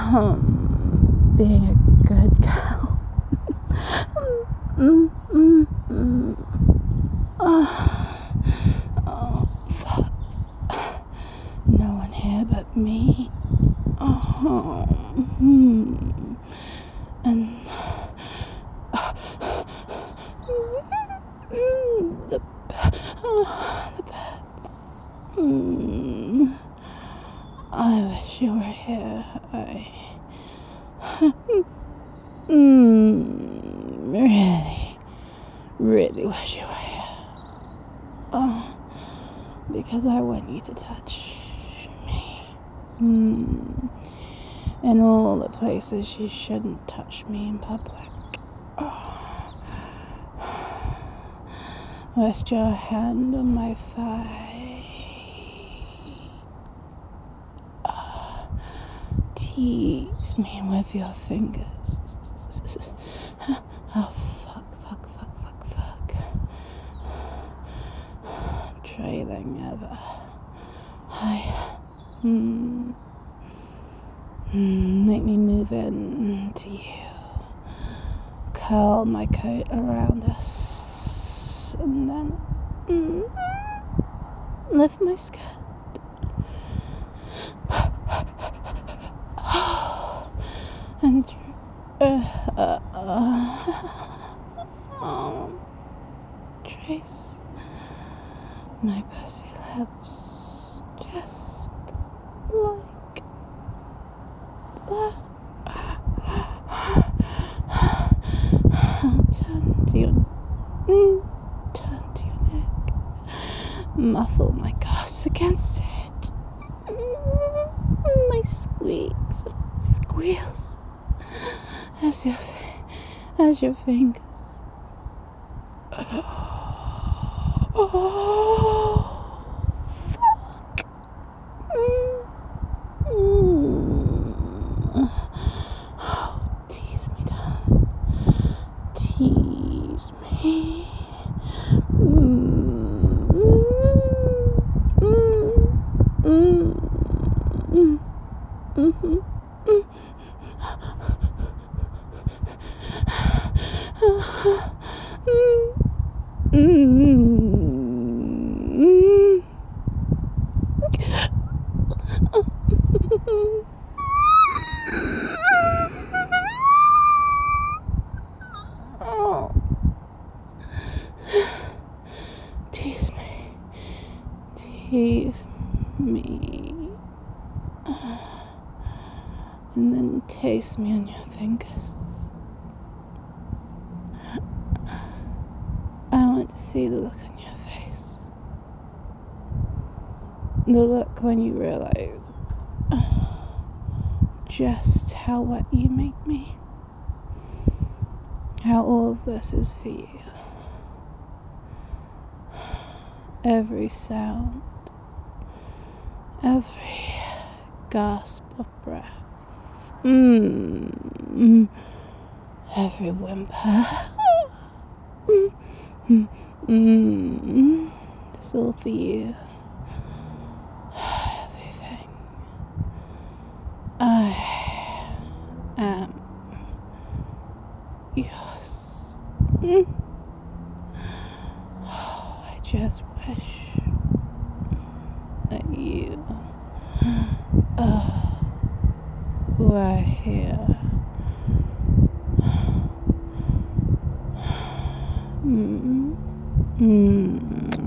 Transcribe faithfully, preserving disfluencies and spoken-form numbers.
um, being a good girl. mm, mm, mm. Oh, oh, fuck. No one here but me. Oh, hmm. And the, oh, the birds. Mm. I wish you were here. I mm, really, really wish you were here. Oh, because I want you to touch me. Mm. In all the places you shouldn't touch me in public. Oh. Rest your hand on my thigh. Oh. Tease me with your fingers. Oh, fuck, fuck, fuck, fuck, fuck. Trailing ever. Hi. Hmm. Make me move in to you. Curl my coat around us. And then mm, lift my skirt. And uh, uh, uh, um, trace my pussy lips just like that. I'll turn to your, mm, turn to your neck, muffle my cuffs against it. Mm, my squeaks, squeals, as your, as your fingers. Oh, fuck. Mm. Mm. Oh, tease me, darling. Tease me. Mm. Mm. Mm. Mm. Mm-hmm. Mm. Mm. Oh. Tease me. Tease me. And then taste me on your fingers. I want to see the look on your face. The look when you realize just how wet you make me. How all of this is for you. Every sound, every gasp of breath, mm, every whimper, mm, mm, mm, it's all for you. Everything. I am yours. Mm. Oh, I just wish that you uh, were here. Mm. Mm.